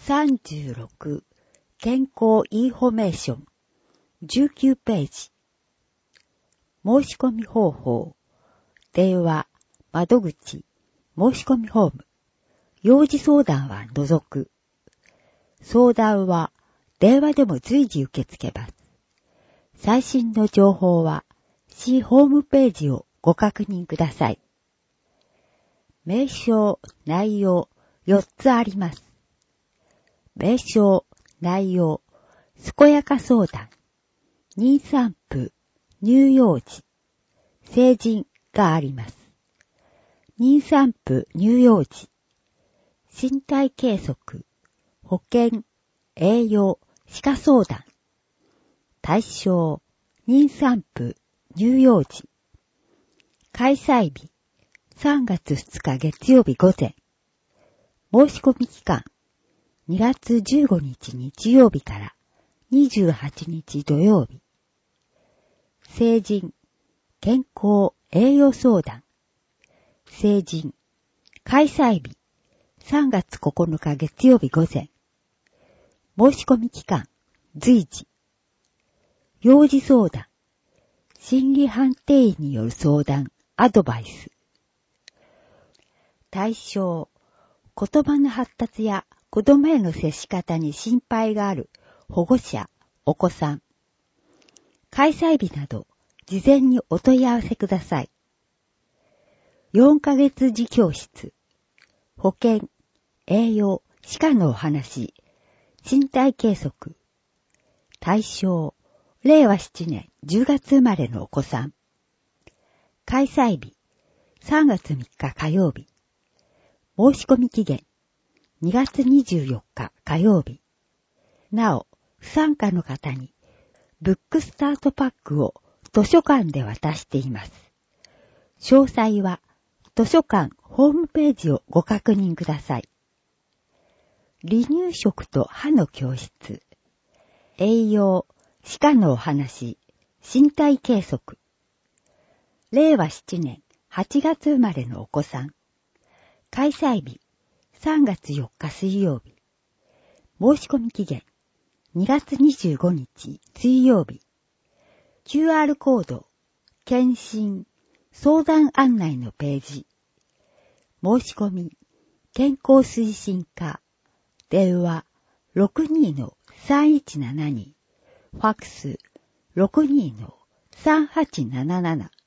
36健康インフォメーション19ページ申し込み方法電話窓口申し込みフォーム幼児相談は除く相談は電話でも随時受け付けます。最新の情報は市ホームページをご確認ください。名称内容4つあります。名称内容健やか相談妊産婦乳幼児成人があります。妊産婦乳幼児身体計測保健栄養歯科相談対象妊産婦乳幼児開催日3月2日月曜日午前申し込み期間2月15日日曜日から28日土曜日成人健康栄養相談成人開催日3月9日月曜日午前申し込み期間随時幼児相談心理判定医による相談アドバイス対象言葉の発達や子供への接し方に心配がある保護者、お子さん。開催日など、事前にお問い合わせください。4ヶ月児教室、保健、栄養、歯科のお話、身体計測。対象、令和7年10月生まれのお子さん。開催日、3月3日火曜日。申し込み期限、2月24日火曜日。なお、不参加の方に、ブックスタートパックを図書館で渡しています。詳細は、図書館ホームページをご確認ください。離乳食と歯の教室、栄養、歯科のお話、身体計測。令和7年8月生まれのお子さん。開催日、3月4日水曜日。申し込み期限、2月25日水曜日。QR コード、検診、相談案内のページ。申し込み、健康推進課、電話 62-3172、ファックス 62-3877